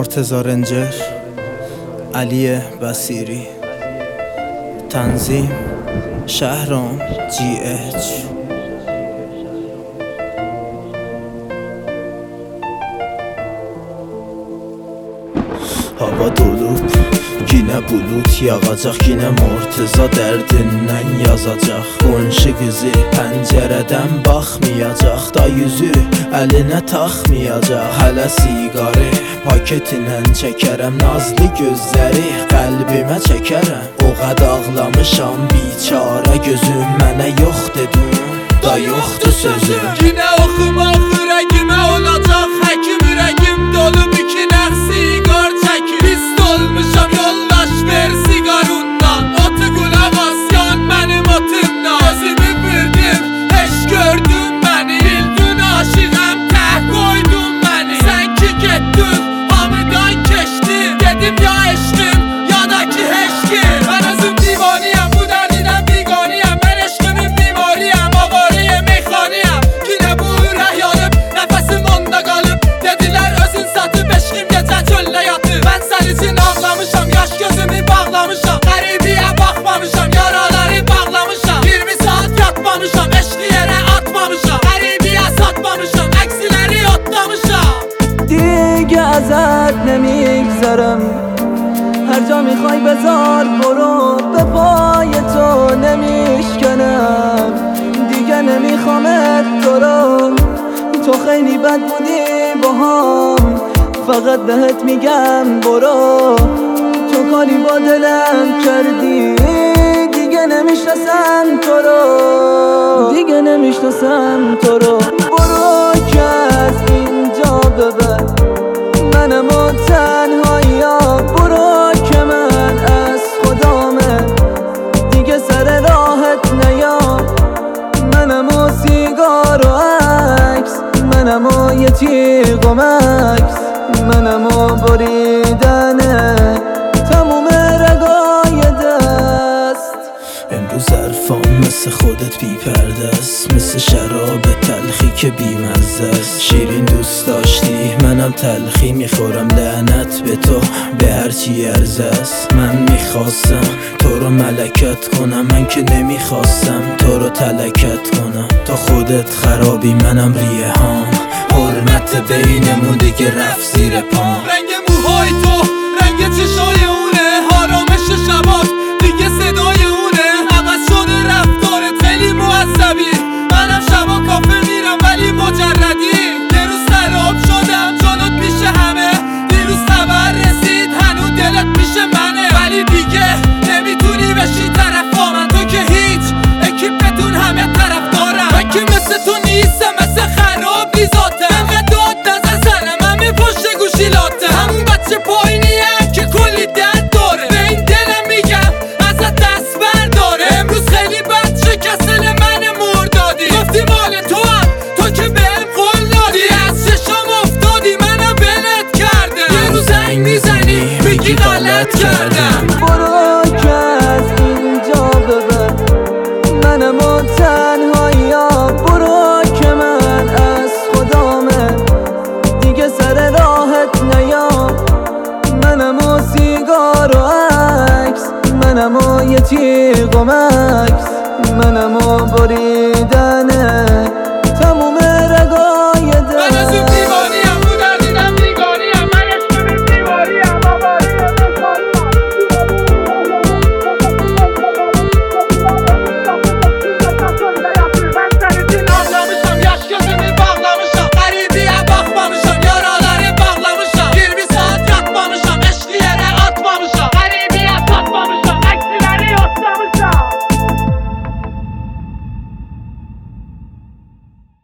مرتضی رنجر، علی بصیری. تنظیم شهرام GH. Hava dolub, yine bulut yağacaq, yine Murteza dərdindən yazacaq. Qonşu qızı pəncərədən baxmayacaq, da yüzü əlinə taxmayacaq. Hələ siqarı paketindən çəkərəm, nazlı gözləri qəlbimə çəkərəm. O qəd ağlamışam, biçarə gözüm, mənə yox dedim, da yoxdur sözüm. Yine oxumaq ürəyimə olacaq həkim, ürəyim dolub iki nəx siqar çəkir. Pist olmuşam, yollaş ver siqarundan, otu qulaq asyan mənim otumdan. Özümü bildim, heç gördün məni, bildin aşığəm, təh qoydun məni. Sən ki getdin, hamıdan keçdin, dedim ya eşqim, ya da ki heşqim. Mən özüm divaniyəm, bu dərdidən biqaniyəm, mən eşqimin bimariyəm, avariyəm, meyxaniyəm. Yine bu ürək yanıb, nəfəsim onda qalıb, dedilər özün satıb, eşqim gecə çöllə yatıb. Mən sən üçün ağlamışam, yaş gözümü bağlamışam, qəribiyə baxmamışam, yaraları bağlamışam. 20 saat yatmamışam, eşqi yerə atmamışam, qəribiyə satmamışam, əksiləri otlamışam. دیگه ازت نمیگذرم، هر جا میخوای بذار برو، به پای تو نمیشکنم، دیگه نمیخوامت تو رو. تو خیلی بد بودی باهام، فقط بهت میگم برو. تو کاری با دلم کردی، دیگه نمیشناسم تو رو، دیگه نمیشناسم تو رو. برو که از اینجا ببر منم و تنهایی‌ها، برو که من از خدامه، دیگه سر راحت نیا. منم و سیگار و عکس، منم و یه تیغ و مکس، منم و بریدنه تموم رگای دست. امروز حرفام مثل خودت بی پرده است، مثل شراب تلخی که بی مزه است. شیرین دوست داشتی، منم تلخی میخورم، لعنت به تو، به هرچی عرضه است. من میخواستم تو رو ملکت کنم، من که نمیخواستم تو رو تلکت کنم. تا خودت خرابی منم ریحان، حرمت بینمون دیگه رفت زیر پام. رنگ موهای تو، رنگ چشای اونه، آرامش شبات دیگه صدای اونه. عوض شده رفتارت خیلی معذبی، منم شبا کافه میرم ولی مجردی. یه روز خراب شدم جلوت پیش همه، دیروز خبر رسید هنوز دلت پیش منه. ولی دیگه نمیتونی بشی طرف من، تو که هیچ، اکیپتون همه طرف دارم. من که مثل تو نیستم، مثل خراب نیزاته، انقدر داد نزن سرم همه پشت گوشیلاته. همون بچه پایینیم که کلی درد داره، به این دلم میگم ازت دست برداره. امروز خیلی بد شکستل من مردادی، گفتی مال تو هم، تو که بهم قول دادی. از چشام افتادی، منو ولت کرده، یه روز زنگ میزنی میگی غلط کردم. برو که از اینجا ببر منم و تنهایی‌ها، برو که من از خدامه، دیگه سر راحت نیا. منم و سیگار و عکس، منم و یه تیغ و مکس، منم و